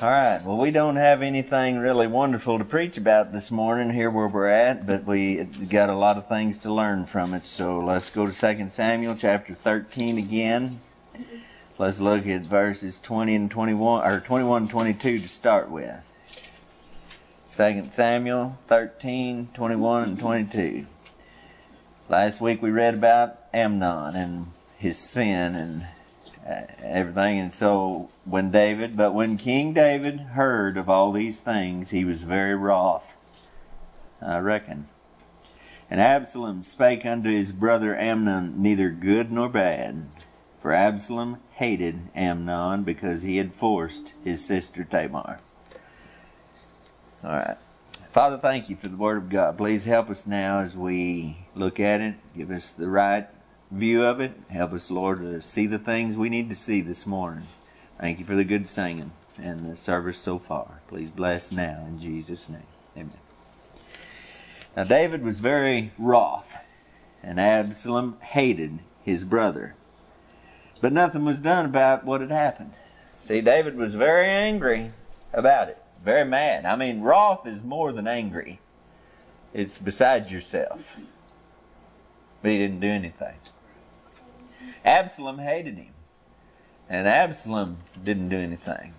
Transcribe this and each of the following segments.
All right. Well, we don't have anything really wonderful to preach about this morning here where we're at, but we got a lot of things to learn from it. So let's go to 2 Samuel chapter 13 again. Let's look at verses 20 and 21, or 21 and 22 to start with. 2 Samuel 13, 21 and 22. Last week we read about Amnon and his sin and everything. And so when King David heard of all these things, he was very wroth, I reckon. And Absalom spake unto his brother Amnon neither good nor bad. For Absalom hated Amnon because he had forced his sister Tamar. All right. Father, thank you for the Word of God. Please help us now as we look at it. Give us the right view of it. Help us, Lord, to see the things we need to see this morning. Thank you for the good singing and the service so far. Please bless now in Jesus' name. Amen. Now David was very wroth, and Absalom hated his brother. But nothing was done about what had happened. See, David was very angry about it. Very mad. I mean, wrath is more than angry. It's beside yourself. But he didn't do anything. Absalom hated him. And Absalom didn't do anything.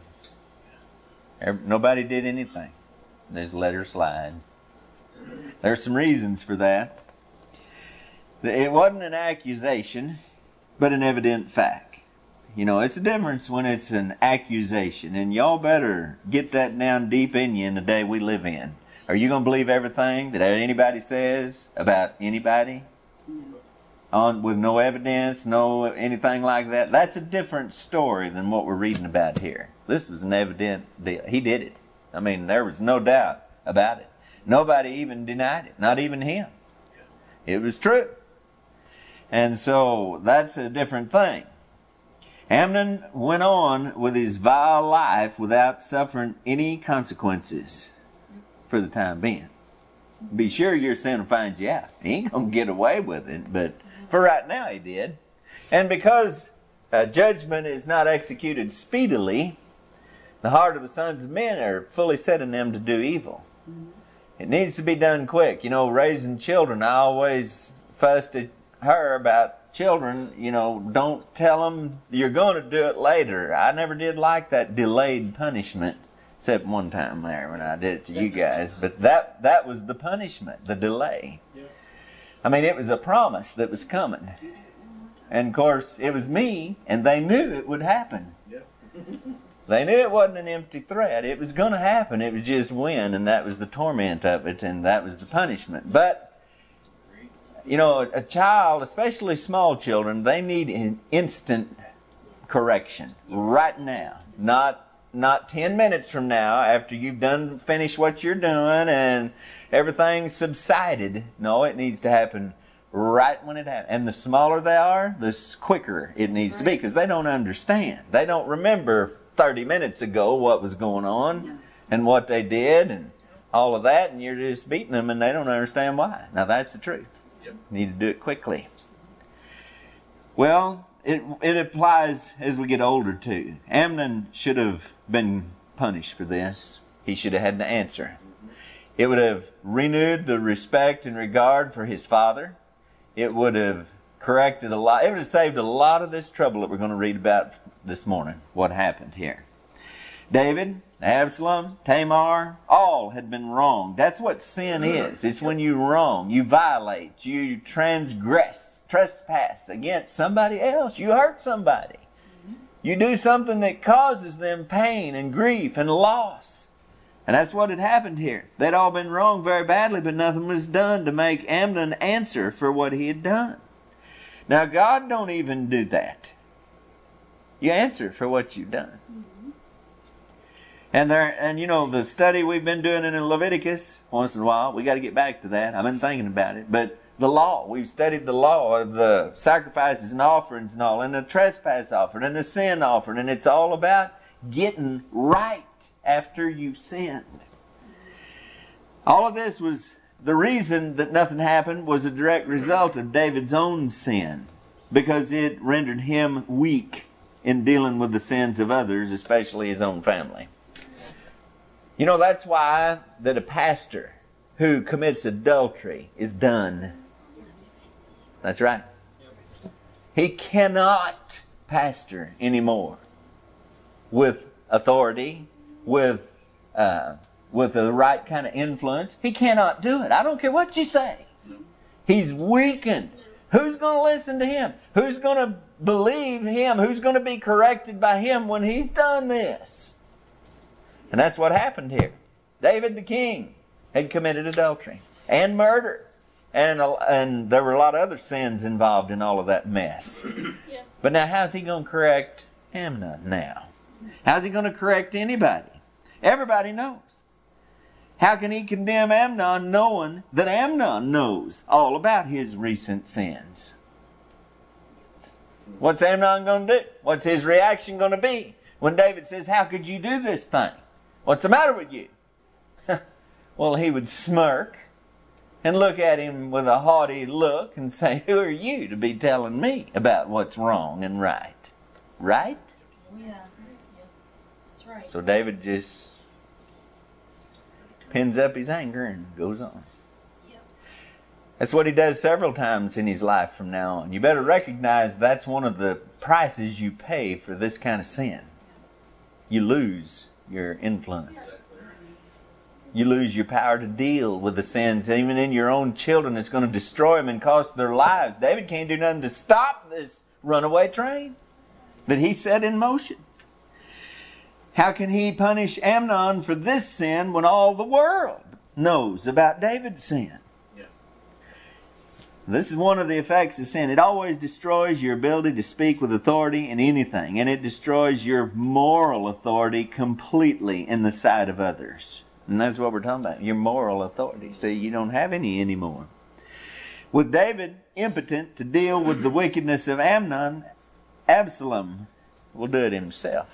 Nobody did anything. They just let her slide. There's some reasons for that. It wasn't an accusation, but an evident fact. You know, it's a difference when it's an accusation. And y'all better get that down deep in you in the day we live in. Are you going to believe everything that anybody says about anybody? With no evidence, no anything like that? That's a different story than what we're reading about here. This was an evident deal. He did it. I mean, there was no doubt about it. Nobody even denied it. Not even him. It was true. And so that's a different thing. Amnon went on with his vile life without suffering any consequences for the time being. Be sure your sin will find you out. He ain't going to get away with it, but for right now he did. And because judgment is not executed speedily, the heart of the sons of men are fully set in them to do evil. It needs to be done quick. You know, raising children, I always fussed at her about children, you know, don't tell them you're going to do it later. I never did like that delayed punishment, except one time there when I did it to you guys. But that was the punishment, the delay. I mean, it was a promise that was coming. And of course, it was me, and they knew it would happen. They knew it wasn't an empty threat. It was going to happen. It was just when, and that was the torment of it, and that was the punishment. But you know, a child, especially small children, they need an instant correction right now. Not 10 minutes from now after you've finished what you're doing and everything's subsided. No, it needs to happen right when it happens. And the smaller they are, the quicker it needs to be, because they don't understand. They don't remember 30 minutes ago what was going on and what they did and all of that, and you're just beating them and they don't understand why. Now that's the truth. Need to do it quickly. Well, it applies as we get older too. Amnon should have been punished for this. He should have had the answer. It would have renewed the respect and regard for his father. It would have corrected a lot. It would have saved a lot of this trouble that we're going to read about this morning. What happened here? David, Absalom, Tamar, all had been wronged. That's what sin is. It's when you wrong, you violate, you trespass against somebody else. You hurt somebody. You do something that causes them pain and grief and loss. And that's what had happened here. They'd all been wronged very badly, but nothing was done to make Amnon answer for what he had done. Now, God don't even do that. You answer for what you've done. And you know, the study we've been doing in Leviticus, once in a while, we got to get back to that. I've been thinking about it. But the law, we've studied the law of the sacrifices and offerings and all, and the trespass offering and the sin offering, and it's all about getting right after you've sinned. All of this was, the reason that nothing happened was a direct result of David's own sin, because it rendered him weak in dealing with the sins of others, especially his own family. You know, that's why that a pastor who commits adultery is done. That's right. He cannot pastor anymore with authority, with the right kind of influence. He cannot do it. I don't care what you say. He's weakened. Who's going to listen to him? Who's going to believe him? Who's going to be corrected by him when he's done this? And that's what happened here. David the king had committed adultery and murder. And there were a lot of other sins involved in all of that mess. Yeah. But now how's he going to correct Amnon now? How's he going to correct anybody? Everybody knows. How can he condemn Amnon knowing that Amnon knows all about his recent sins? What's Amnon going to do? What's his reaction going to be when David says, how could you do this thing? What's the matter with you? Well, he would smirk and look at him with a haughty look and say, who are you to be telling me about what's wrong and right? Right? Yeah. That's right. So David just pins up his anger and goes on. Yep. That's what he does several times in his life from now on. You better recognize that's one of the prices you pay for this kind of sin. You lose your influence. You lose your power to deal with the sins. Even in your own children, it's going to destroy them and cost their lives. David can't do nothing to stop this runaway train that he set in motion. How can he punish Amnon for this sin when all the world knows about David's sin? Yeah. This is one of the effects of sin. It always destroys your ability to speak with authority in anything, and it destroys your moral authority completely in the sight of others. And that's what we're talking about, your moral authority. See, you don't have any anymore. With David impotent to deal with the wickedness of Amnon, Absalom will do it himself.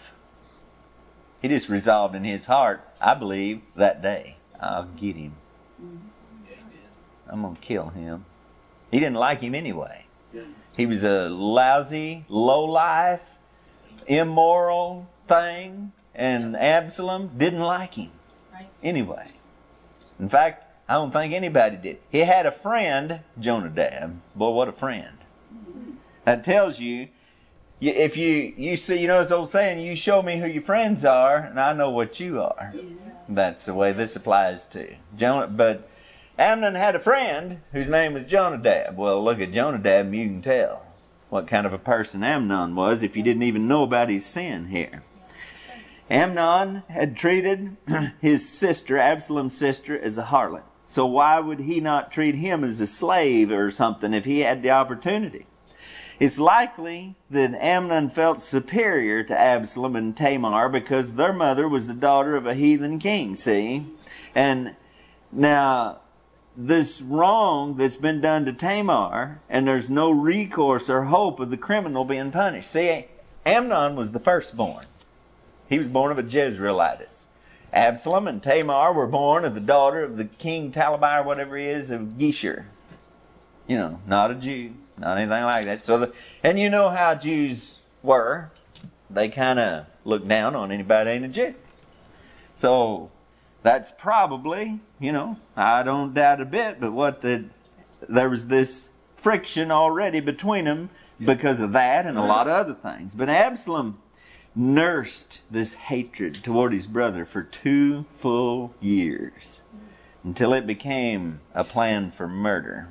He just resolved in his heart, I believe, that day, I'll get him. I'm going to kill him. He didn't like him anyway. He was a lousy, low-life, immoral thing, and Absalom didn't like him anyway. In fact, I don't think anybody did. He had a friend, Jonadab. Boy, what a friend. That tells you, if you see, you know this old saying, you show me who your friends are, and I know what you are. That's the way this applies to. But Amnon had a friend whose name was Jonadab. Well, look at Jonadab and you can tell what kind of a person Amnon was if you didn't even know about his sin here. Amnon had treated his sister, Absalom's sister, as a harlot. So why would he not treat him as a slave or something if he had the opportunity? It's likely that Amnon felt superior to Absalom and Tamar because their mother was the daughter of a heathen king, see? And now, this wrong that's been done to Tamar, and there's no recourse or hope of the criminal being punished. See, Amnon was the firstborn. He was born of a Jezreelitess. Absalom and Tamar were born of the daughter of the king Talibai, or whatever he is, of Geshur. You know, not a Jew, not anything like that. So, and you know how Jews were. They kind of looked down on anybody ain't a Jew. So, that's probably, you know, I don't doubt a bit, but there was this friction already between them because of that and a lot of other things. But Absalom nursed this hatred toward his brother for 2 full years until it became a plan for murder.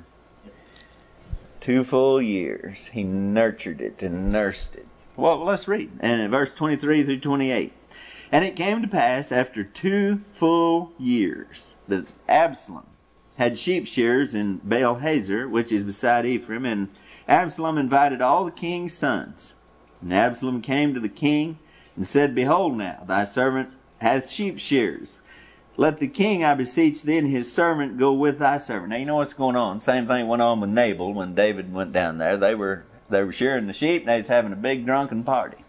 2 full years he nurtured it and nursed it. Well, let's read. And in verse 23 through 28. And it came to pass after 2 full years that Absalom had sheep shearers in Baal-hazor, which is beside Ephraim, and Absalom invited all the king's sons. And Absalom came to the king and said, Behold now, thy servant hath sheep shearers. Let the king, I beseech thee, and his servant go with thy servant. Now you know what's going on. Same thing went on with Nabal when David went down there. They were shearing the sheep, and they was having a big drunken party.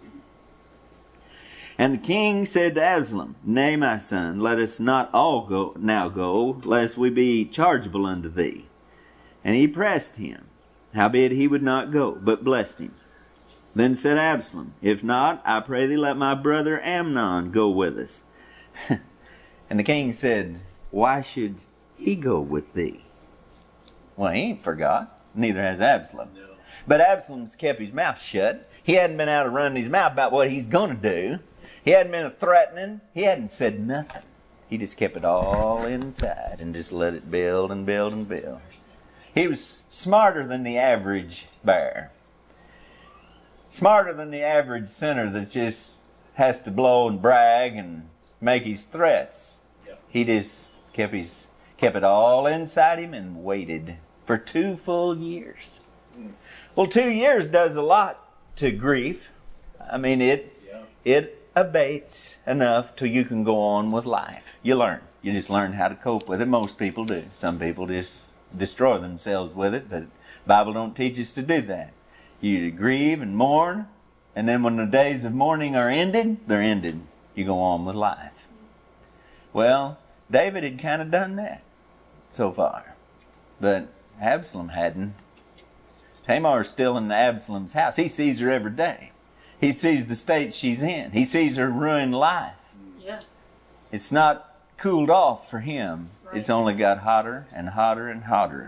And the king said to Absalom, Nay, my son, let us not all go, lest we be chargeable unto thee. And he pressed him. Howbeit he would not go, but blessed him. Then said Absalom, If not, I pray thee let my brother Amnon go with us. And the king said, "Why should he go with thee?" Well, he ain't forgot. Neither has Absalom. No. But Absalom's kept his mouth shut. He hadn't been out of running his mouth about what he's going to do. He hadn't been threatening. He hadn't said nothing. He just kept it all inside and just let it build and build and build. He was smarter than the average bear. Smarter than the average sinner that just has to blow and brag and make his threats. Yep. He just kept it all inside him and waited for 2 full years. Well, 2 years does a lot to grief. I mean, it abates enough till you can go on with life. You learn. You just learn how to cope with it. Most people do. Some people just destroy themselves with it, but the Bible don't teach us to do that. You grieve and mourn, and then when the days of mourning are ended, they're ended. You go on with life. Well, David had kind of done that so far, but Absalom hadn't. Tamar's still in Absalom's house. He sees her every day. He sees the state she's in. He sees her ruined life. Yeah. It's not cooled off for him. Right. It's only got hotter and hotter and hotter.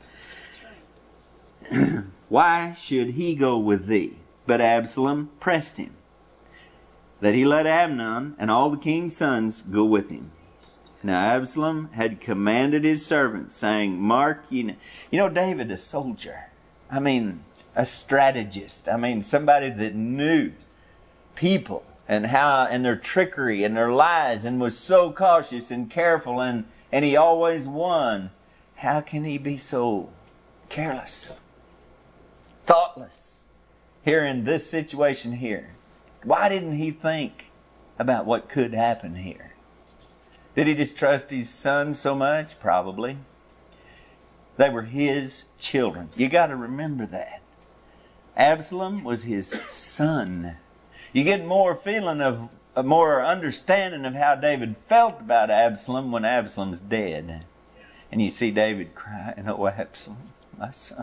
Yep. Why should he go with thee? But Absalom pressed him, that he let Amnon and all the king's sons go with him. Now Absalom had commanded his servants, saying, "Mark ye." You know, David, a soldier. I mean, a strategist. I mean, somebody that knew people and how, and their trickery and their lies, and was so cautious and careful, and he always won. How can he be so careless, thoughtless here in this situation here? Why didn't he think about what could happen here? Did he just trust his son so much? Probably. They were his children. You got to remember that. Absalom was his son. You get more feeling of, a more understanding of how David felt about Absalom when Absalom's dead. And you see David crying, "Oh, Absalom, my son."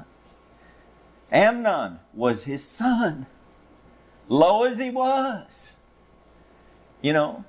Amnon was his son. Low as he was. You know,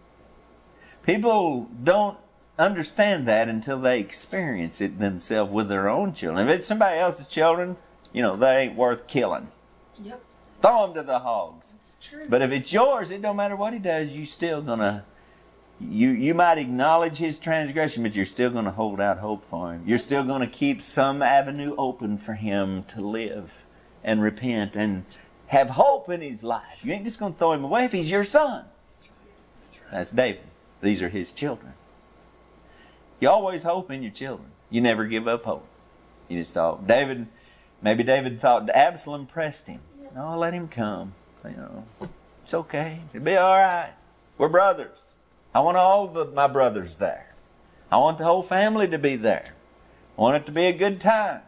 people don't understand that until they experience it themselves with their own children. If it's somebody else's children, you know, they ain't worth killing. Yep. Throw them to the hogs. It's true. But if it's yours, it don't matter what he does, you still gonna, you might acknowledge his transgression, but you're still gonna hold out hope for him. You're still gonna keep some avenue open for him to live and repent and have hope in his life. You ain't just gonna throw him away if he's your son. That's David. These are his children. You always hope in your children. You never give up hope. You just thought, maybe David thought Absalom pressed him. No, let him come. You know, it's okay. It'll be all right. We're brothers. I want all of my brothers there. I want the whole family to be there. I want it to be a good time.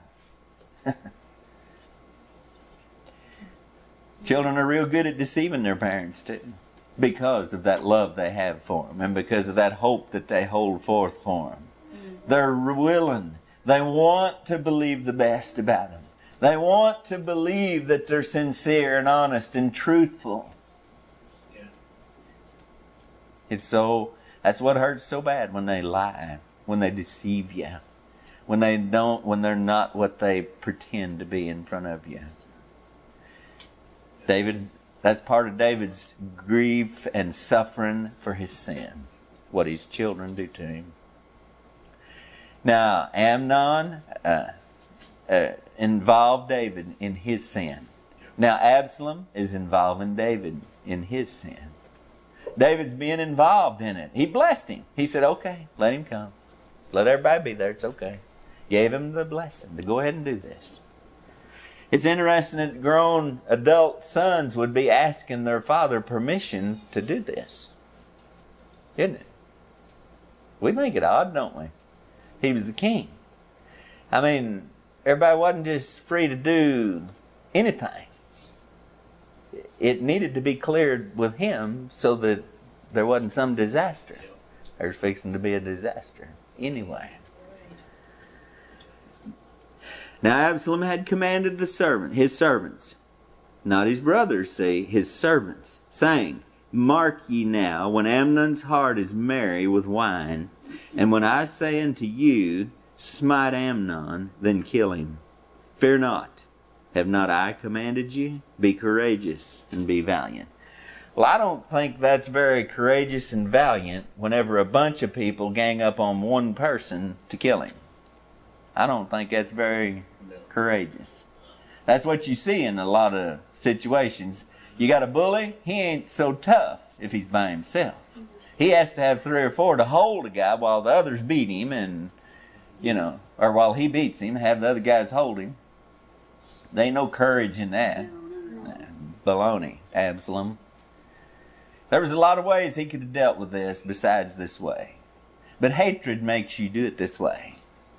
Children are real good at deceiving their parents too, because of that love they have for them and because of that hope that they hold forth for them. They're willing. They want to believe the best about them. They want to believe that they're sincere and honest and truthful. That's what hurts so bad, when they lie, when they deceive you, when they're not what they pretend to be in front of you. That's part of David's grief and suffering for his sin, what his children do to him. Now, Amnon involved David in his sin. Now, Absalom is involving David in his sin. David's being involved in it. He blessed him. He said, "Okay, let him come. Let everybody be there. It's okay." Gave him the blessing to go ahead and do this. It's interesting that grown adult sons would be asking their father permission to do this. Isn't it? We think it odd, don't we? He was the king. I mean, everybody wasn't just free to do anything. It needed to be cleared with him so that there wasn't some disaster. There's fixing to be a disaster anyway. Now Absalom had commanded his servants, not his brothers, his servants, saying, mark ye now, when Amnon's heart is merry with wine, and when I say unto you, smite Amnon, then kill him. Fear not. Have not I commanded you? Be courageous and be valiant. Well, I don't think that's very courageous and valiant whenever a bunch of people gang up on one person to kill him. I don't think that's very courageous. That's what you see in a lot of situations. You got a bully, he ain't so tough if he's by himself. He has to have 3 or 4 to hold a guy while the others beat him and, or while he beats him, have the other guys hold him. There ain't no courage in that. Baloney, Absalom. There was a lot of ways he could have dealt with this besides this way. But hatred makes you do it this way.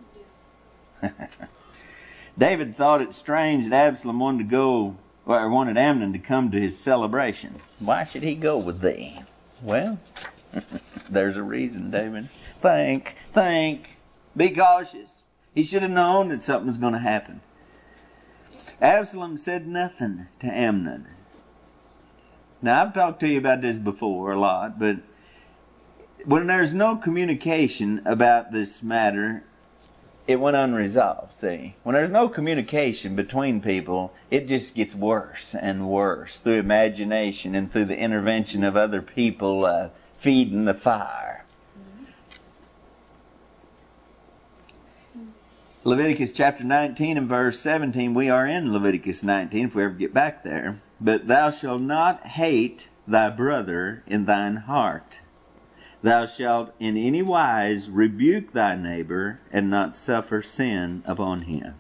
David thought it strange that Absalom wanted Amnon to come to his celebration. Why should he go with thee? Well, there's a reason, David. Think. Be cautious. He should have known that something was going to happen. Absalom said nothing to Amnon. Now, I've talked to you about this before a lot, but when there's no communication about this matter, it went unresolved, see. When there's no communication between people, it just gets worse and worse through imagination and through the intervention of other people feeding the fire. Leviticus chapter 19 and verse 17, we are in Leviticus 19 if we ever get back there. But thou shalt not hate thy brother in thine heart. Thou shalt in any wise rebuke thy neighbor and not suffer sin upon him.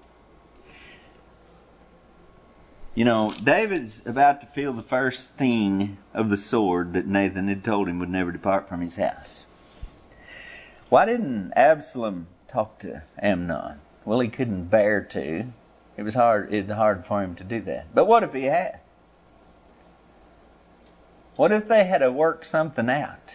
David's about to feel the first sting of the sword that Nathan had told him would never depart from his house. Why didn't Absalom talk to Amnon? Well, he couldn't bear to. It was hard for him to do that. But what if he had? What if they had to work something out?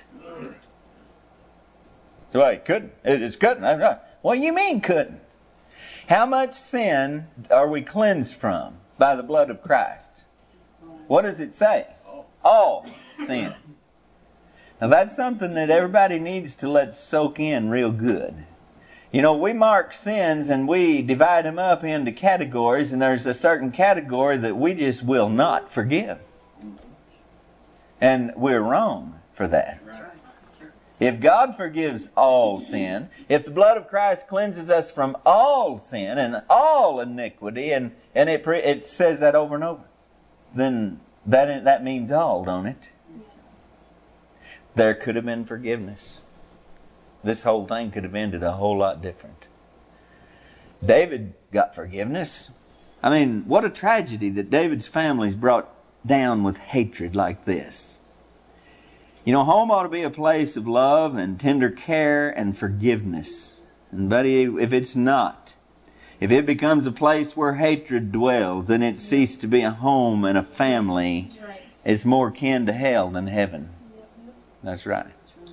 So he couldn't. It just couldn't. What do you mean couldn't? How much sin are we cleansed from by the blood of Christ? What does it say? All sin. Now that's something that everybody needs to let soak in real good. We mark sins and we divide them up into categories, and there's a certain category that we just will not forgive. And we're wrong for that. If God forgives all sin, if the blood of Christ cleanses us from all sin and all iniquity, and it says that over and over, then that means all, don't it? There could have been forgiveness. This whole thing could have ended a whole lot different. David got forgiveness. What a tragedy that David's family's brought down with hatred like this. Home ought to be a place of love and tender care and forgiveness. And buddy, if it's not, if it becomes a place where hatred dwells, then it ceased to be a home and a family. Right. It's more kin to hell than heaven. That's right.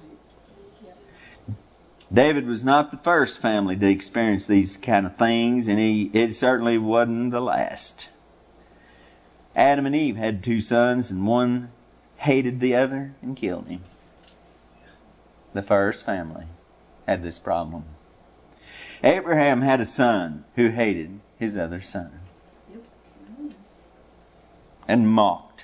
David was not the first family to experience these kind of things, and it certainly wasn't the last. Adam and Eve had 2 sons, and one hated the other and killed him. The first family had this problem. Abraham had a son who hated his other son and mocked.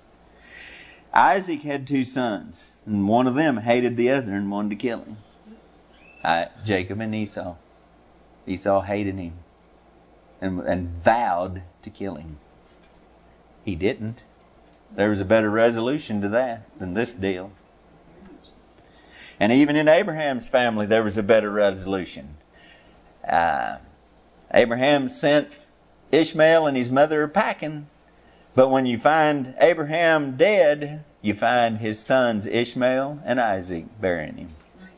Isaac had 2 sons, and one of them hated the other and wanted to kill him. Jacob and Esau. Esau hated him and vowed to kill him. He didn't. There was a better resolution to that than this deal. And even in Abraham's family, there was a better resolution. Abraham sent Ishmael and his mother packing. But when you find Abraham dead, you find his sons Ishmael and Isaac burying him.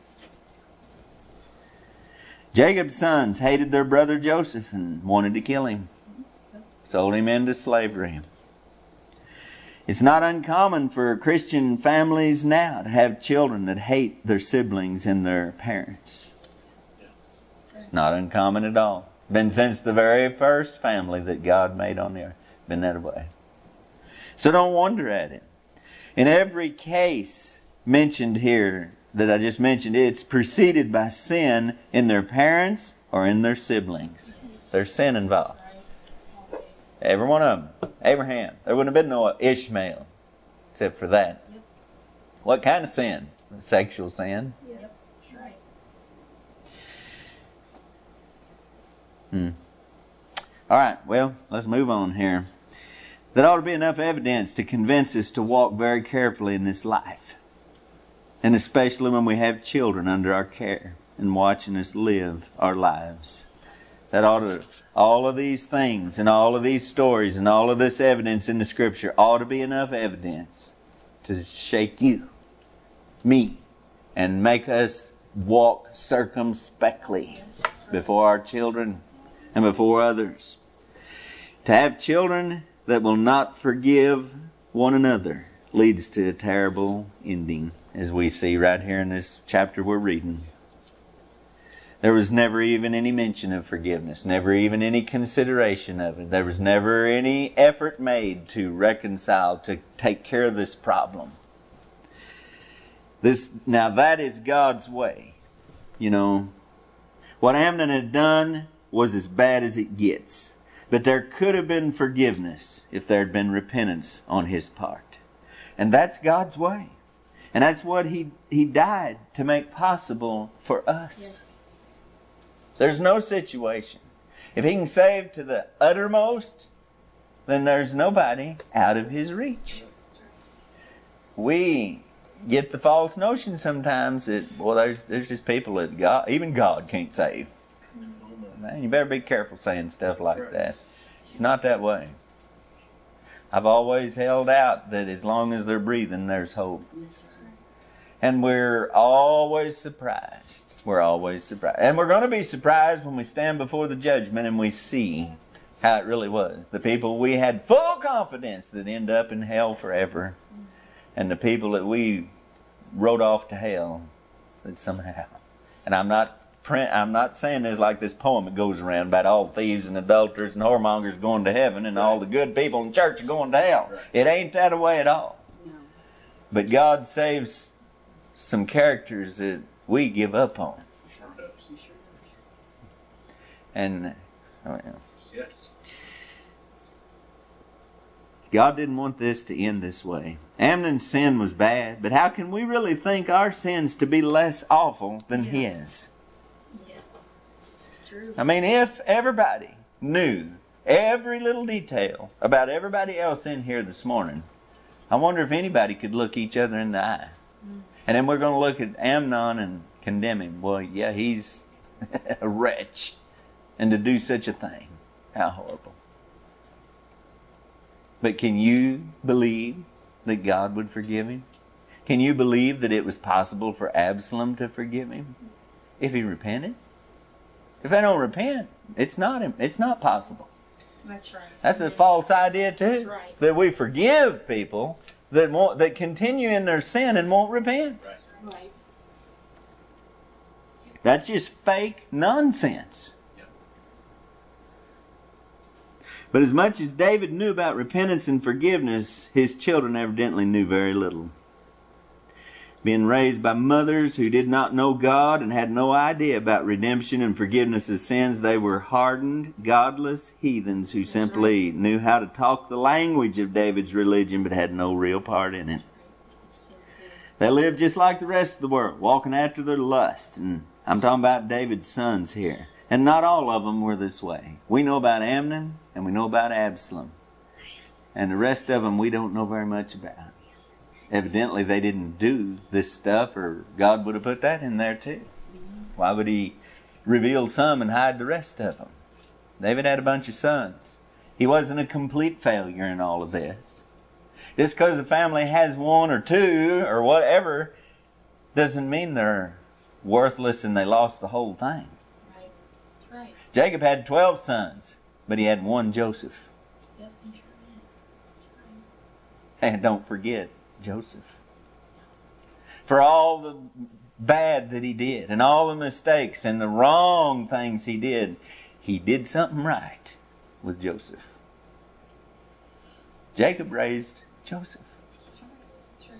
Jacob's sons hated their brother Joseph and wanted to kill him. Sold him into slavery. It's not uncommon for Christian families now to have children that hate their siblings and their parents. It's not uncommon at all. It's been since the very first family that God made on the earth. Been that way. So don't wonder at it. In every case mentioned here that I just mentioned, it's preceded by sin in their parents or in their siblings. There's sin involved. Always. Every one of them. Abraham. There wouldn't have been no Ishmael except for that. Yep. What kind of sin? Sexual sin. Yep. That's right. All right, well, let's move on here. There ought to be enough evidence to convince us to walk very carefully in this life. And especially when we have children under our care and watching us live our lives. That ought to, all of these things and all of these stories and all of this evidence in the Scripture ought to be enough evidence to shake you, me, and make us walk circumspectly before our children and before others. To have children that will not forgive one another leads to a terrible ending, as we see right here in this chapter we're reading. There was never even any mention of forgiveness, never even any consideration of it. There was never any effort made to reconcile, to take care of this problem. Now that is God's way. You know, what Amnon had done was as bad as it gets. But there could have been forgiveness if there had been repentance on his part. And that's God's way. And that's what He died to make possible for us. Yes. There's no situation. If He can save to the uttermost, then there's nobody out of His reach. We get the false notion sometimes that, well, there's just people that God, even God can't save. Man, you better be careful saying stuff like that. It's not that way. I've always held out that as long as they're breathing, there's hope. And we're always surprised. We're always surprised. And we're going to be surprised when we stand before the judgment and we see how it really was. The people we had full confidence that end up in hell forever. And the people that we wrote off to hell that somehow. And I'm not saying this like this poem that goes around about all thieves and adulterers and whoremongers going to heaven and all the good people in church are going to hell. It ain't that way at all. No. But God saves some characters that we give up on. And Yes. God didn't want this to end this way. Amnon's sin was bad, but how can we really think our sins to be less awful than his? Yeah. True. I mean, if everybody knew every little detail about everybody else in here this morning, I wonder if anybody could look each other in the eye. And then we're going to look at Amnon and condemn him. Well, yeah, he's a wretch. And to do such a thing, how horrible. But can you believe that God would forgive him? Can you believe that it was possible for Absalom to forgive him if he repented? If they don't repent, it's not possible. That's right. That's a false idea too. That's right. That we forgive people that continue in their sin and won't repent. Right. Right. That's just fake nonsense. Yep. But as much as David knew about repentance and forgiveness, his children evidently knew very little. Being raised by mothers who did not know God and had no idea about redemption and forgiveness of sins, they were hardened, godless heathens who simply knew how to talk the language of David's religion but had no real part in it. That's so true. They lived just like the rest of the world, walking after their lust. And I'm talking about David's sons here. And not all of them were this way. We know about Amnon and we know about Absalom. And the rest of them we don't know very much about. Evidently they didn't do this stuff, or God would have put that in there too. Why would He reveal some and hide the rest of them? David had a bunch of sons. He wasn't a complete failure in all of this. Just because the family has one or two or whatever doesn't mean they're worthless and they lost the whole thing. Right. That's right. Jacob had 12 sons, but he had one Joseph. Yep. That's right. And don't forget Joseph. For all the bad that he did and all the mistakes and the wrong things he did something right with Joseph. Jacob raised Joseph. That's right. That's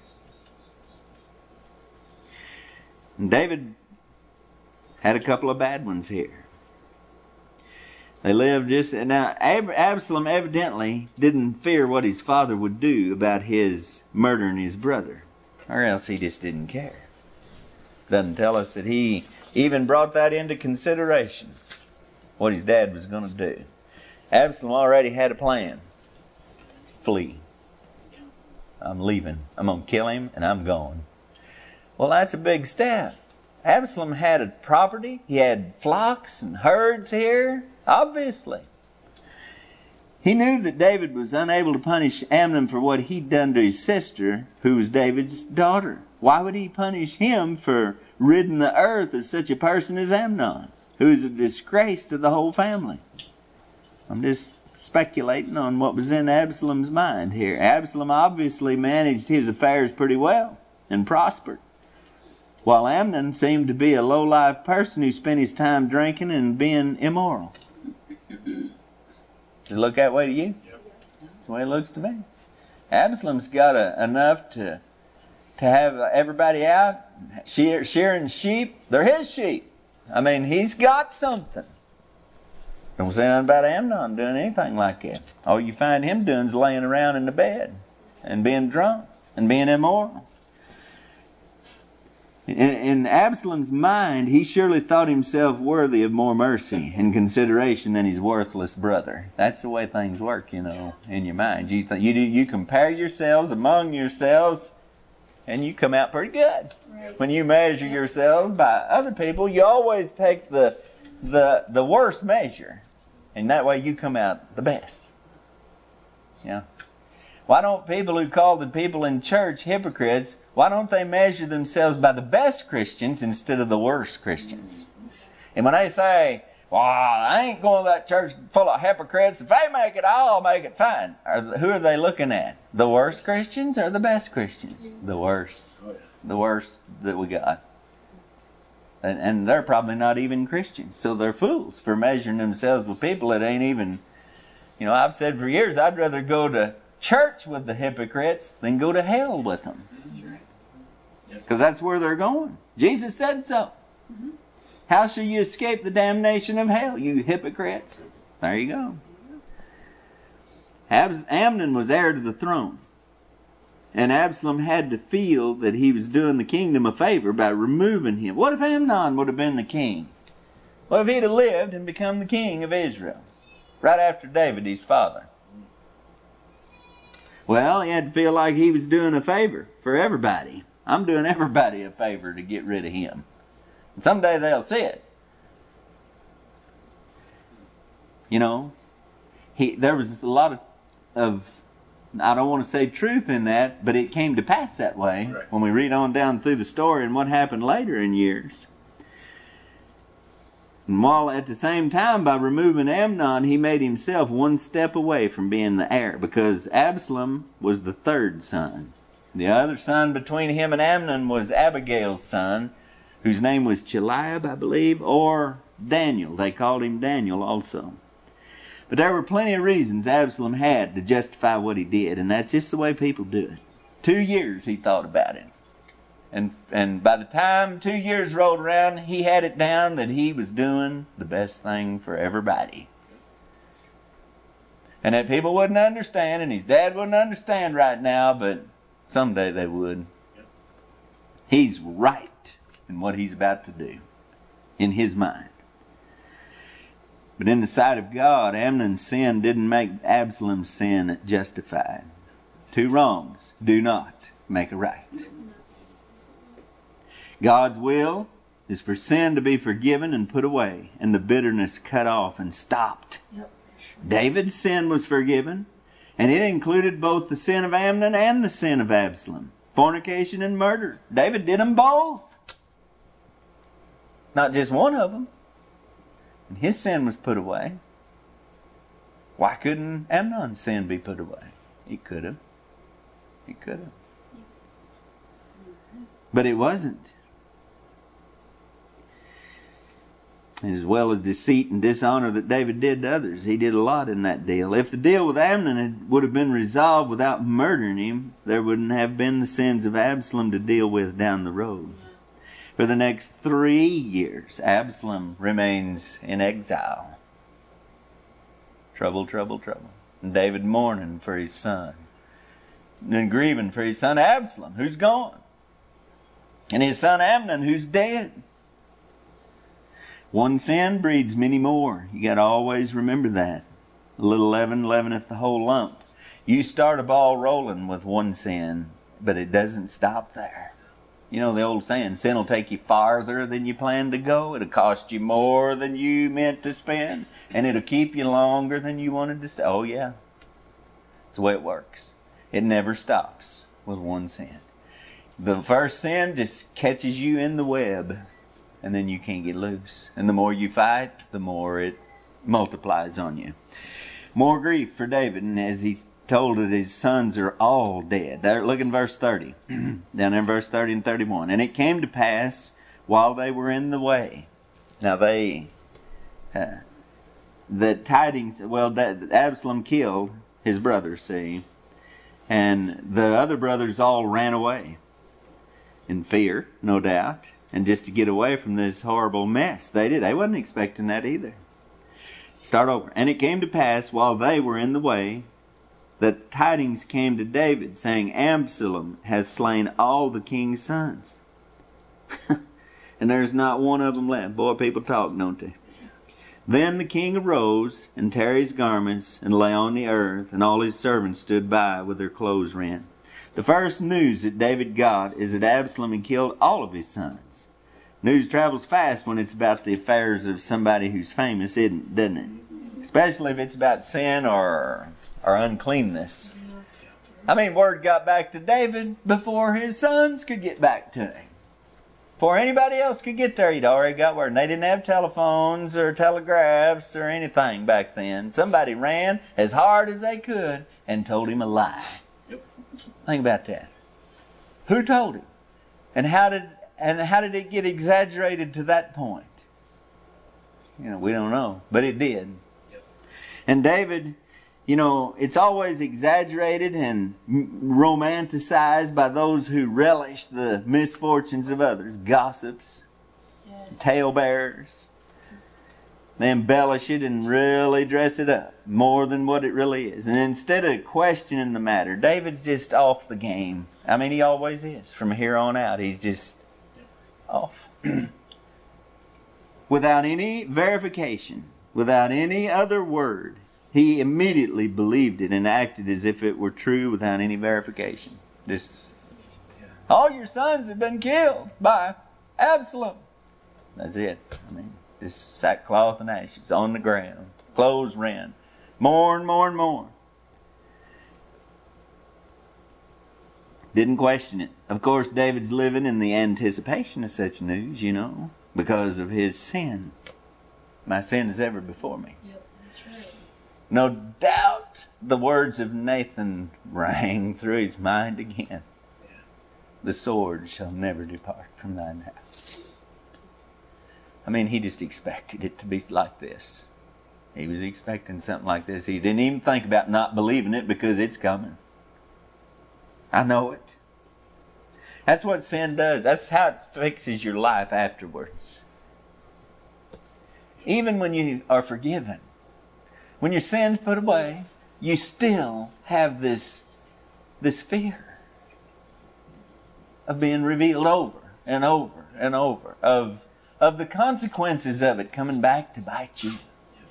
And David had a couple of bad ones here. They lived just... Now, Absalom evidently didn't fear what his father would do about his murdering his brother. Or else he just didn't care. Doesn't tell us that he even brought that into consideration, what his dad was going to do. Absalom already had a plan. Flee. I'm leaving. I'm going to kill him and I'm going. Well, that's a big step. Absalom had a property. He had flocks and herds here, obviously. He knew that David was unable to punish Amnon for what he'd done to his sister, who was David's daughter. Why would he punish him for ridding the earth of such a person as Amnon, who is a disgrace to the whole family? I'm just speculating on what was in Absalom's mind here. Absalom obviously managed his affairs pretty well and prospered, while Amnon seemed to be a low-life person who spent his time drinking and being immoral. Does it look that way to you? Yep. That's the way it looks to me. Absalom's got enough to have everybody out shearing sheep. They're his sheep. I mean, he's got something. Don't say nothing about Amnon doing anything like that. All you find him doing is laying around in the bed and being drunk and being immoral. In Absalom's mind, he surely thought himself worthy of more mercy and consideration than his worthless brother. That's the way things work, in your mind. You compare yourselves among yourselves, and you come out pretty good. Right. When you measure yourselves by other people, you always take the worst measure, and that way you come out the best. Yeah. Why don't people who call the people in church hypocrites, why don't they measure themselves by the best Christians instead of the worst Christians? And when they say, well, I ain't going to that church full of hypocrites. If they make it, I'll make it fine. Who are they looking at? The worst Christians or the best Christians? The worst. The worst that we got. And they're probably not even Christians. So they're fools for measuring themselves with people that ain't even... I've said for years, I'd rather go to church with the hypocrites than go to hell with them. Because that's where they're going. Jesus said so. Mm-hmm. How shall you escape the damnation of hell, you hypocrites? There you go. Amnon was heir to the throne. And Absalom had to feel that he was doing the kingdom a favor by removing him. What if Amnon would have been the king? What if he'd have lived and become the king of Israel? Right after David, his father. Well, he had to feel like he was doing a favor for everybody. I'm doing everybody a favor to get rid of him. And someday they'll see it. There was a lot of I don't want to say truth in that, but it came to pass that way. Right. When we read on down through the story and what happened later in years. And while at the same time, by removing Amnon, he made himself one step away from being the heir, because Absalom was the third son. The other son between him and Amnon was Abigail's son, whose name was Chileab, I believe, or Daniel. They called him Daniel also. But there were plenty of reasons Absalom had to justify what he did, and that's just the way people do it. 2 years he thought about it. And by the time 2 years rolled around, he had it down that he was doing the best thing for everybody. And that people wouldn't understand, and his dad wouldn't understand right now, but someday they would. He's right in what he's about to do, in his mind. But in the sight of God, Amnon's sin didn't make Absalom's sin justified. 2 wrongs do not make a right. God's will is for sin to be forgiven and put away, and the bitterness cut off and stopped. Yep. David's sin was forgiven, and it included both the sin of Amnon and the sin of Absalom. Fornication and murder. David did them both. Not just one of them. And his sin was put away. Why couldn't Amnon's sin be put away? He could have. He could have. But it wasn't. As well as deceit and dishonor that David did to others. He did a lot in that deal. If the deal with Amnon would have been resolved without murdering him, there wouldn't have been the sins of Absalom to deal with down the road. For the next 3 years, Absalom remains in exile. Trouble, trouble, trouble. And David mourning for his son. And grieving for his son Absalom, who's gone. And his son Amnon, who's dead. One sin breeds many more. You got to always remember that. A little leaven leaveneth the whole lump. You start a ball rolling with one sin, but it doesn't stop there. You know the old saying, sin will take you farther than you planned to go. It'll cost you more than you meant to spend. And it'll keep you longer than you wanted to stay. Oh yeah. It's the way it works. It never stops with one sin. The first sin just catches you in the web. And then you can't get loose. And the more you fight, the more it multiplies on you. More grief for David. And as he's told that his sons are all dead. There, look in verse 30. Down there in verse 30 and 31. And it came to pass while they were in the way. Now the tidings, Absalom killed his brothers, see. And the other brothers all ran away. In fear, no doubt. And just to get away from this horrible mess. They did. They wasn't expecting that either. Start over. And it came to pass while they were in the way, that tidings came to David, saying, Absalom hath slain all the king's sons. And there's not one of them left. Boy, people talk, don't they? Then the king arose, and tare his garments, and lay on the earth, and all his servants stood by with their clothes rent. The first news that David got is that Absalom had killed all of his sons. News travels fast when it's about the affairs of somebody who's famous, doesn't it? Especially if it's about sin or uncleanness. I mean, word got back to David before his sons could get back to him. Before anybody else could get there, he'd already got word. And they didn't have telephones or telegraphs or anything back then. Somebody ran as hard as they could and told him a lie. Think about that. Who told him? And how did it get exaggerated to that point? You know, we don't know, but it did. And David, you know, it's always exaggerated and romanticized by those who relish the misfortunes of others. Gossips, talebearers. They embellish it and really dress it up more than what it really is. And instead of questioning the matter, David's just off the game. I mean, he always is. From here on out, he's just off. Without any verification, without any other word, he immediately believed it and acted as if it were true without any verification. All your sons have been killed by Absalom. That's it. I mean, just sackcloth and ashes on the ground. Clothes rent. More and more and more. Didn't question it. Of course, David's living in the anticipation of such news, you know, because of his sin. My sin is ever before me. Yep, that's right. No doubt the words of Nathan rang through his mind again. The sword shall never depart from thine house. I mean, he just expected it to be like this. He was expecting something like this. He didn't even think about not believing it because it's coming. I know it. That's what sin does. That's how it fixes your life afterwards. Even when you are forgiven, when your sin's put away, you still have this fear of being revealed over and over and over, of the consequences of it coming back to bite you.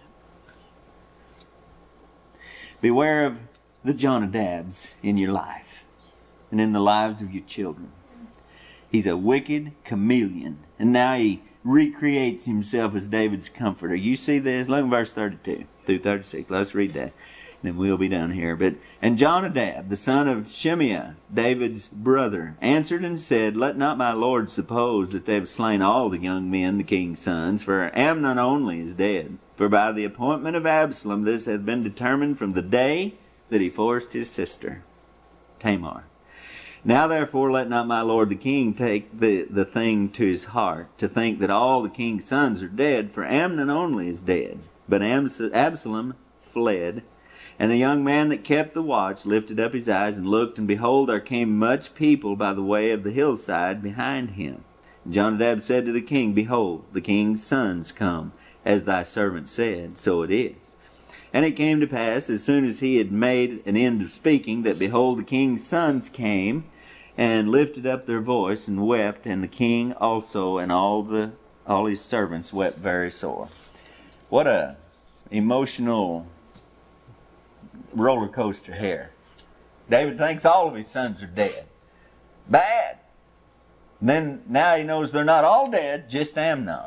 Beware of the Jonadabs in your life and in the lives of your children. He's a wicked chameleon, and now he recreates himself as David's comforter. You see this? Look at verse 32 through 36. Let's read that. Then we'll be down here. And Jonadab, the son of Shimeah, David's brother, answered and said, Let not my lord suppose that they have slain all the young men, the king's sons, for Amnon only is dead. For by the appointment of Absalom this hath been determined from the day that he forced his sister, Tamar. Now therefore let not my lord the king take the thing to his heart, to think that all the king's sons are dead, for Amnon only is dead. But Absalom fled. And the young man that kept the watch lifted up his eyes and looked, and behold, there came much people by the way of the hillside behind him. Jonadab said to the king, Behold, the king's sons come, as thy servant said, so it is. And it came to pass, as soon as he had made an end of speaking, that behold, the king's sons came, and lifted up their voice, and wept, and the king also, and all his servants wept very sore. What a emotional roller coaster here. David thinks all of his sons are dead. Bad. Then now he knows they're not all dead, just Amnon.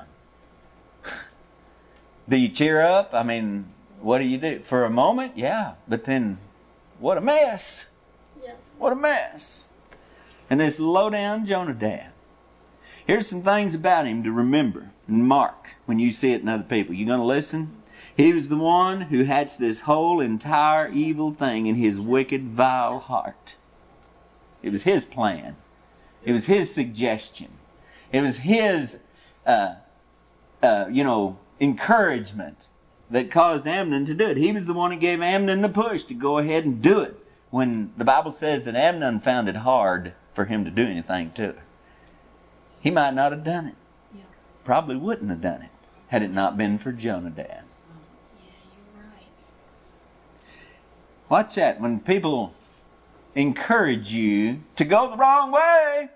Do you cheer up? I mean, what do you do? For a moment, yeah. But then, what a mess. Yeah. What a mess. And this low-down Jonadab. Here's some things about him to remember and mark when you see it in other people. You going to listen? He was the one who hatched this whole entire evil thing in his wicked, vile heart. It was his plan. It was his suggestion. It was his, encouragement that caused Amnon to do it. He was the one who gave Amnon the push to go ahead and do it. When the Bible says that Amnon found it hard for him to do anything to it. He might not have done it. Yeah. Probably wouldn't have done it had it not been for Jonadab. Yeah, you're right. Watch that. When people encourage you to go the wrong way,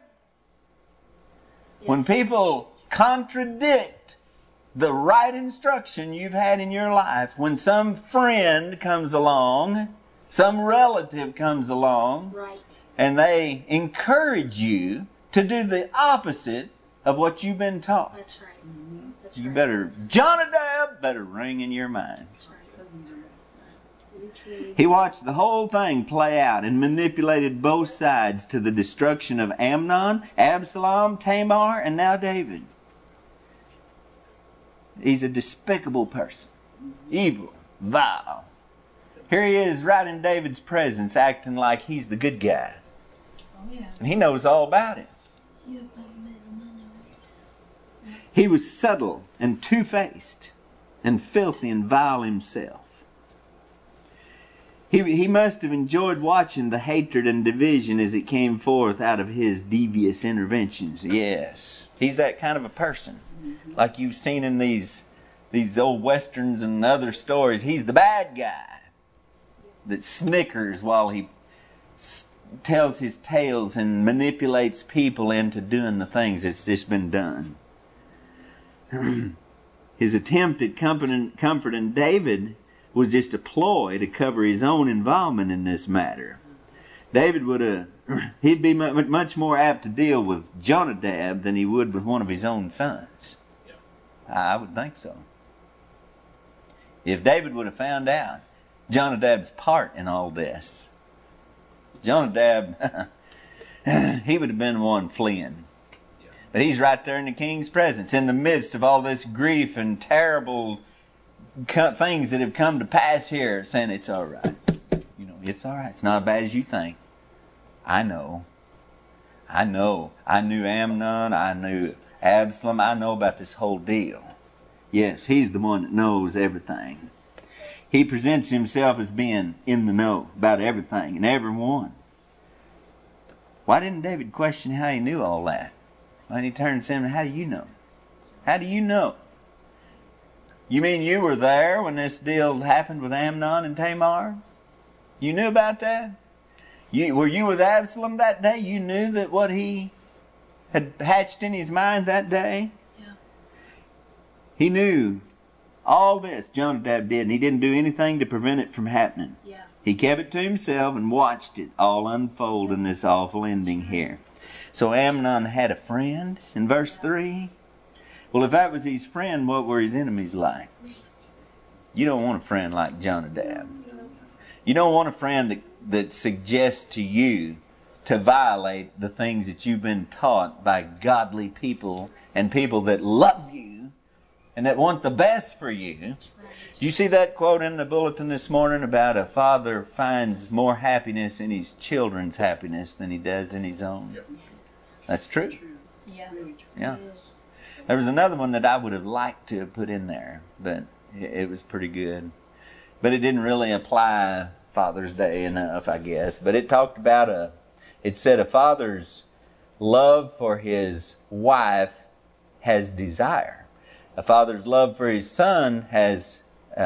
when people contradict the right instruction you've had in your life, when some friend comes along, some relative comes along, Right. and they encourage you to do the opposite of what you've been taught, That's right. That's you right. better, Jonadab better ring in your mind. That's right. He watched the whole thing play out and manipulated both sides to the destruction of Amnon, Absalom, Tamar, and now David. He's a despicable person. Evil, vile. Here he is right in David's presence acting like he's the good guy. Oh, yeah. And he knows all about it. You have met him. He was subtle and two-faced and filthy and vile himself. He must have enjoyed watching the hatred and division as it came forth out of his devious interventions. Yes, he's that kind of a person. Like you've seen in these old westerns and other stories. He's the bad guy that snickers while he tells his tales and manipulates people into doing the things that's just been done. His attempt at comforting David was just a ploy to cover his own involvement in this matter. David he'd be much more apt to deal with Jonadab than he would with one of his own sons. I would think so. If David would have found out Jonadab's part in all this, Jonadab, he would have been the one fleeing. But he's right there in the king's presence, in the midst of all this grief and terrible things that have come to pass here, saying it's all right. It's all right. It's not as bad as you think. I know. I knew Amnon. I knew Absalom. I know about this whole deal. Yes, he's the one that knows everything. He presents himself as being in the know about everything and everyone. Why didn't David question how he knew all that? When he turned to him, how do you know? How do you know? You mean you were there when this deal happened with Amnon and Tamar? You knew about that? Were you with Absalom that day? You knew that what he had hatched in his mind that day? Yeah. He knew all this, Jonadab did, and he didn't do anything to prevent it from happening. Yeah. He kept it to himself and watched it all unfold in this awful ending here. So Amnon had a friend in verse 3. Well, if that was his friend, what were his enemies like? You don't want a friend like Jonadab. You don't want a friend that suggests to you to violate the things that you've been taught by godly people and people that love you and that want the best for you. Do you see that quote in the bulletin this morning about a father finds more happiness in his children's happiness than he does in his own? Yep. That's true. Yeah. Yeah. It is. There was another one that I would have liked to have put in there, but it was pretty good. But it didn't really apply Father's Day enough, I guess. But it talked about it said a father's love for his wife has desire. A father's love for his son has,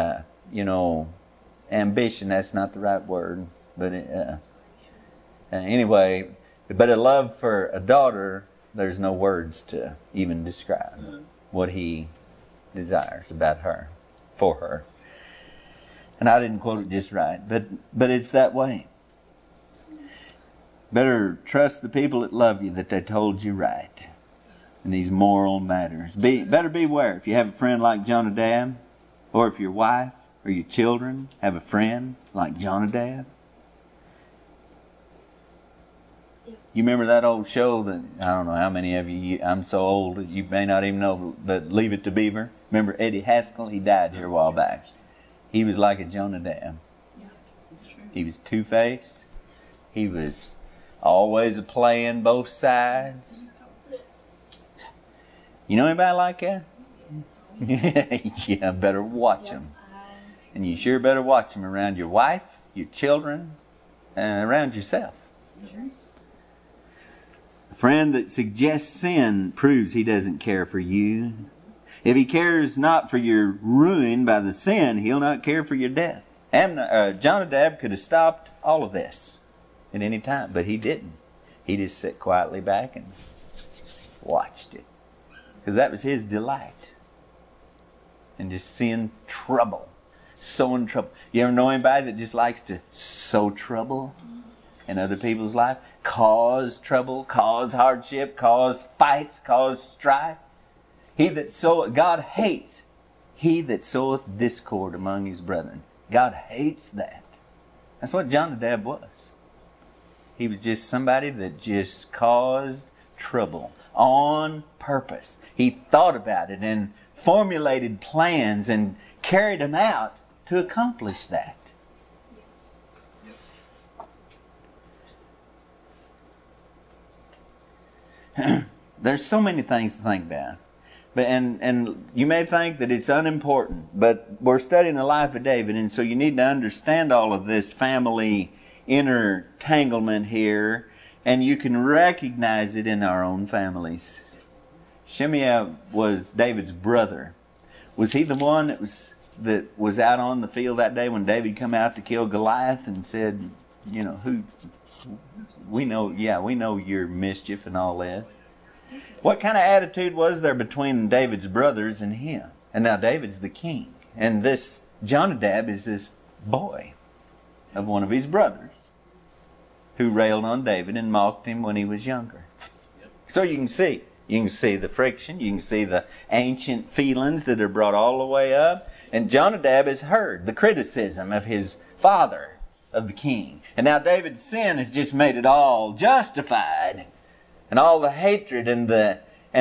ambition. That's not the right word. But anyway, but a love for a daughter, there's no words to even describe what he desires about her, for her. And I didn't quote it just right, but it's that way. Better trust the people that love you that they told you right in these moral matters. Better beware if you have a friend like Jonadab, or if your wife or your children have a friend like Jonadab. You remember that old show that, I don't know how many of you, I'm so old that you may not even know, but Leave It to Beaver? Remember Eddie Haskell? He died here a while back. He was like a Jonadab. Yeah, that's true. He was two-faced. He was always playing both sides. You know anybody like that? Yeah, better watch him. And you sure better watch him around your wife, your children, and around yourself. A friend that suggests sin proves he doesn't care for you. If he cares not for your ruin by the sin, he'll not care for your death. And Jonadab could have stopped all of this at any time, but he didn't. He just sat quietly back and watched it, because that was his delight. And just seeing trouble, sowing trouble. You ever know anybody that just likes to sow trouble in other people's life? Cause trouble, cause hardship, cause fights, cause strife. God hates he that soweth discord among his brethren. God hates that. That's what Jonadab was. He was just somebody that just caused trouble on purpose. He thought about it and formulated plans and carried them out to accomplish that. There's so many things to think about. But and you may think that it's unimportant, but we're studying the life of David, and so you need to understand all of this family intertanglement here, and you can recognize it in our own families. Shimei was David's brother. Was he the one that was out on the field that day when David come out to kill Goliath and said, we know your mischief and all this? What kind of attitude was there between David's brothers and him? And now David's the king, and this Jonadab is this boy of one of his brothers who railed on David and mocked him when he was younger. So you can see the friction, you can see the ancient feelings that are brought all the way up. And Jonadab has heard the criticism of his father, of the king. And now David's sin has just made it all justified. And all the hatred and the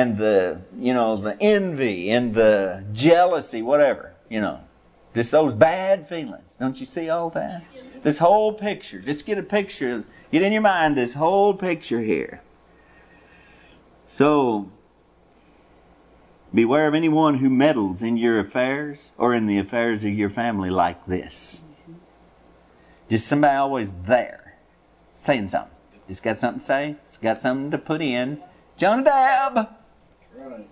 envy and the jealousy, whatever, just those bad feelings. Don't you see all that? This whole picture, just get a picture, get in your mind this whole picture here. So, beware of anyone who meddles in your affairs or in the affairs of your family like this. Just somebody always there, saying something. Just got something to say, just got something to put in. Jonadab! Right.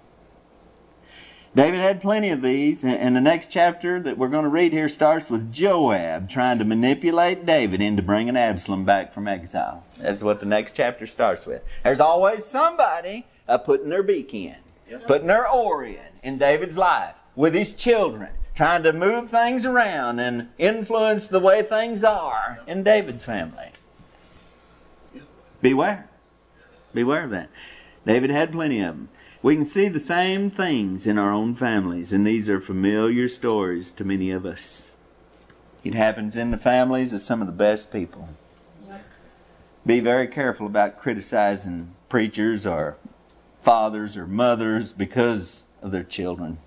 David had plenty of these, and the next chapter that we're going to read here starts with Joab trying to manipulate David into bringing Absalom back from exile. That's what the next chapter starts with. There's always somebody putting their beak in, putting their oar in David's life with his children, trying to move things around and influence the way things are in David's family. Beware. Beware of that. David had plenty of them. We can see the same things in our own families, and these are familiar stories to many of us. It happens in the families of some of the best people. Be very careful about criticizing preachers or fathers or mothers because of their children.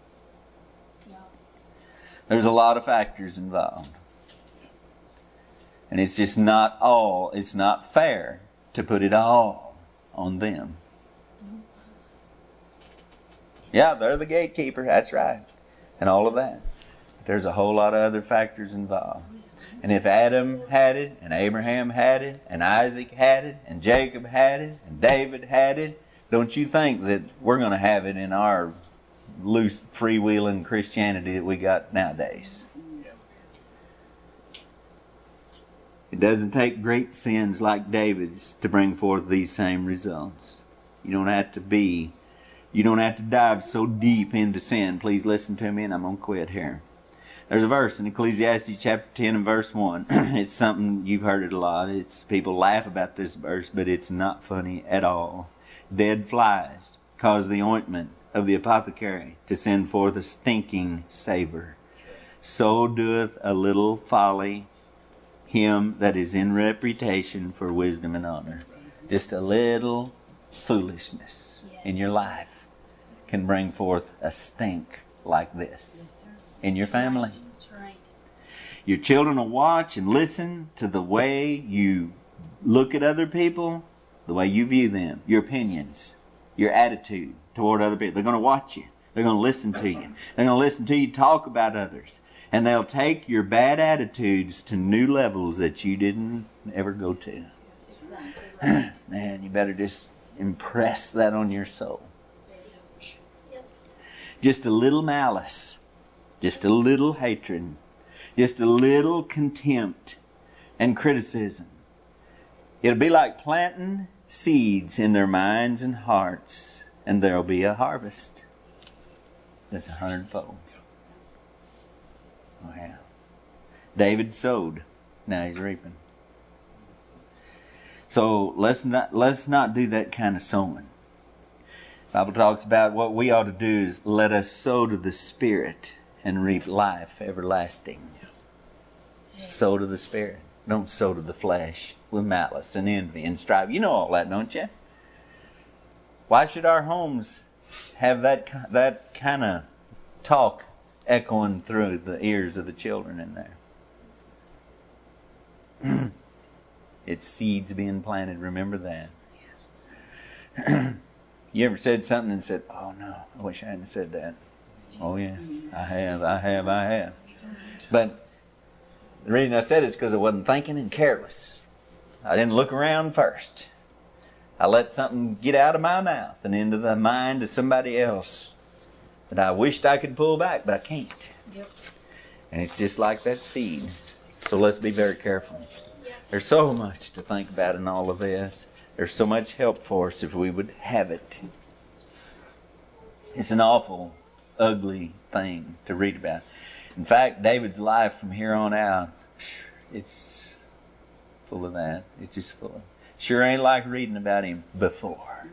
There's a lot of factors involved. And it's just it's not fair to put it all on them. Yeah, they're the gatekeeper, that's right. And all of that. But there's a whole lot of other factors involved. And if Adam had it, and Abraham had it, and Isaac had it, and Jacob had it, and David had it, don't you think that we're going to have it in our loose, freewheeling Christianity that we got nowadays? It doesn't take great sins like David's to bring forth these same results. You don't have to dive so deep into sin. Please listen to me, and I'm going to quit here. There's a verse in Ecclesiastes chapter 10 and verse 1. It's something, you've heard it a lot. People laugh about this verse, but it's not funny at all. Dead flies cause the ointment of the apothecary to send forth a stinking savor. So doeth a little folly him that is in reputation for wisdom and honor. Just a little foolishness in your life can bring forth a stink like this in your family. Your children will watch and listen to the way you look at other people, the way you view them, your opinions, your attitude toward other people. They're going to watch you. They're going to listen to you. They're going to listen to you talk about others. And they'll take your bad attitudes to new levels that you didn't ever go to. Man, you better just impress that on your soul. Just a little malice. Just a little hatred. Just a little contempt and criticism. It'll be like planting seeds in their minds and hearts, and there'll be a harvest that's 100-fold. Oh yeah. David sowed, now he's reaping. So let's not do that kind of sowing. The Bible talks about what we ought to do is let us sow to the Spirit and reap life everlasting. Sow to the Spirit. Don't sow to the flesh with malice and envy and strife. You know all that, don't you? Why should our homes have that kind of talk echoing through the ears of the children in there? It's seeds being planted. Remember that. You ever said something and said, "Oh no, I wish I hadn't said that." Oh yes, I have. But the reason I said it is because I wasn't thinking and careless. I didn't look around first. I let something get out of my mouth and into the mind of somebody else that I wished I could pull back, but I can't. Yep. And it's just like that seed. So let's be very careful. There's so much to think about in all of this. There's so much help for us if we would have it. It's an awful, ugly thing to read about. In fact, David's life from here on out, it's full of that. It's just full of. Sure ain't like reading about him before.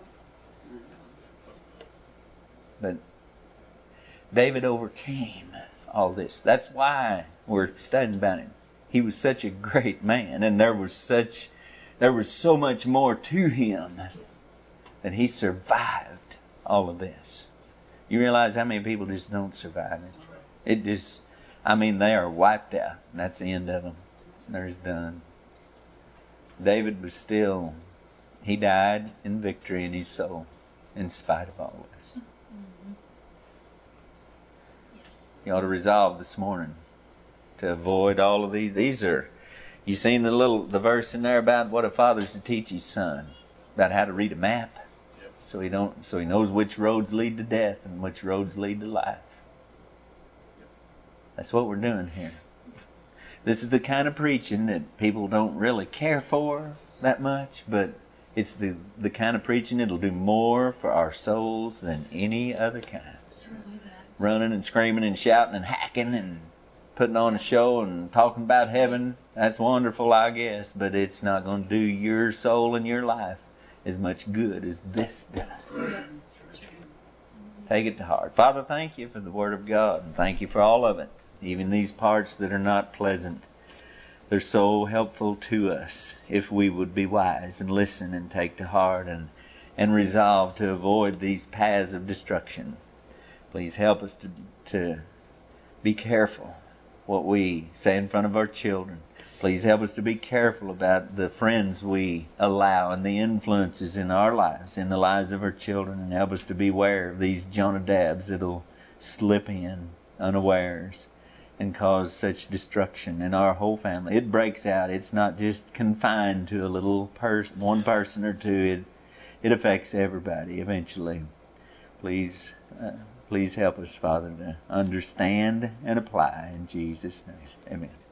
But David overcame all this. That's why we're studying about him. He was such a great man, and there was so much more to him that he survived all of this. You realize how many people just don't survive it? They are wiped out. And that's the end of them. They're done. David was still, he died in victory in his soul, in spite of all this. Mm-hmm. Yes. You ought to resolve this morning to avoid all of these. These are, you seen the verse in there about what a father's to teach his son, about how to read a map, yep. so he knows which roads lead to death and which roads lead to life. Yep. That's what we're doing here. This is the kind of preaching that people don't really care for that much, but it's the kind of preaching that'll do more for our souls than any other kind. Running and screaming and shouting and hacking and putting on a show and talking about heaven, that's wonderful, I guess, but it's not going to do your soul and your life as much good as this does. Take it to heart. Father, thank you for the Word of God, and thank you for all of it. Even these parts that are not pleasant, they're so helpful to us if we would be wise and listen and take to heart and resolve to avoid these paths of destruction. Please help us to be careful what we say in front of our children. Please help us to be careful about the friends we allow and the influences in our lives, in the lives of our children, and help us to beware of these Jonadabs that'll slip in unawares and cause such destruction in our whole family. It breaks out. It's not just confined to a little one person or two. It affects everybody eventually. Please help us, Father, to understand and apply in Jesus' name. Amen.